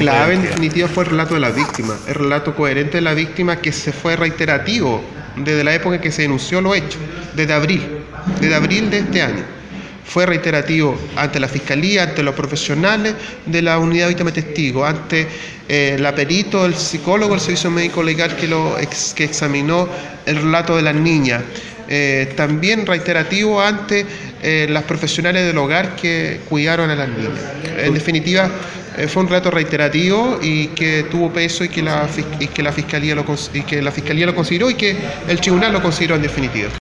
clave en definitiva fue el relato de la víctima, el relato coherente de la víctima que se fue reiterativo desde la época en que se denunció los hechos, desde abril de este año. Fue reiterativo ante la Fiscalía, ante los profesionales de la Unidad de Víctimas y Testigos, ante la perito, el psicólogo, el servicio médico legal que examinó el relato de las niñas. También reiterativo ante las profesionales del hogar que cuidaron a las niñas. En definitiva, fue un relato reiterativo y que tuvo peso y que la Fiscalía lo consideró y que el tribunal lo consideró en definitiva.